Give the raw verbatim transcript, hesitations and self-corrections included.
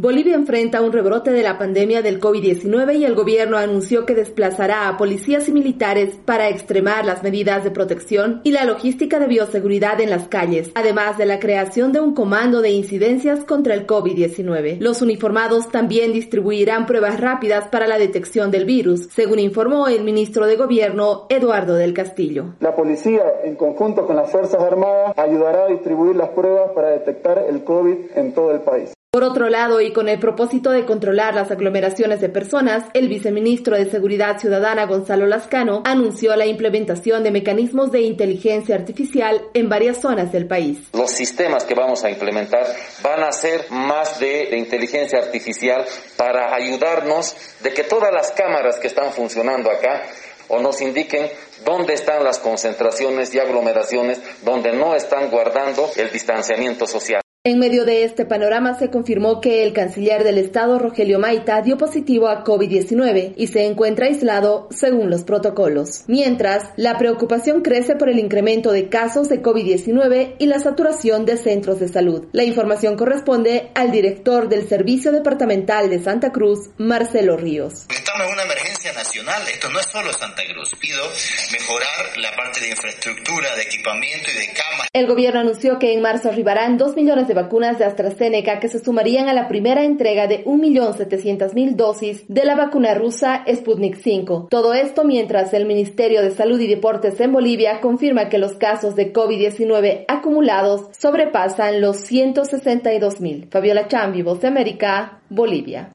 Bolivia enfrenta un rebrote de la pandemia del COVID diecinueve y el gobierno anunció que desplazará a policías y militares para extremar las medidas de protección y la logística de bioseguridad en las calles, además de la creación de un comando de incidencias contra el COVID diecinueve. Los uniformados también distribuirán pruebas rápidas para la detección del virus, según informó el ministro de Gobierno, Eduardo del Castillo. La policía, en conjunto con las Fuerzas Armadas, ayudará a distribuir las pruebas para detectar el COVID en todo el país. Por otro lado, y con el propósito de controlar las aglomeraciones de personas, el viceministro de Seguridad Ciudadana, Gonzalo Lascano, anunció la implementación de mecanismos de inteligencia artificial en varias zonas del país. Los sistemas que vamos a implementar van a ser más de, de inteligencia artificial para ayudarnos de que todas las cámaras que están funcionando acá o nos indiquen dónde están las concentraciones y aglomeraciones donde no están guardando el distanciamiento social. En medio de este panorama se confirmó que el canciller del Estado, Rogelio Maita, dio positivo a COVID diecinueve y se encuentra aislado según los protocolos. Mientras, la preocupación crece por el incremento de casos de COVID diecinueve y la saturación de centros de salud. La información corresponde al director del Servicio Departamental de Santa Cruz, Marcelo Ríos. Estamos en una emergencia nacional, esto no es solo Santa Cruz. Pido mejorar la parte de infraestructura, de equipamiento y de camas. El gobierno anunció que en marzo arribarán dos millones de vacunas de AstraZeneca que se sumarían a la primera entrega de un millón setecientas mil dosis de la vacuna rusa Sputnik cinco. Todo esto mientras el Ministerio de Salud y Deportes en Bolivia confirma que los casos de COVID diecinueve acumulados sobrepasan los ciento sesenta y dos mil. Fabiola Chambi, Voz de América, Bolivia.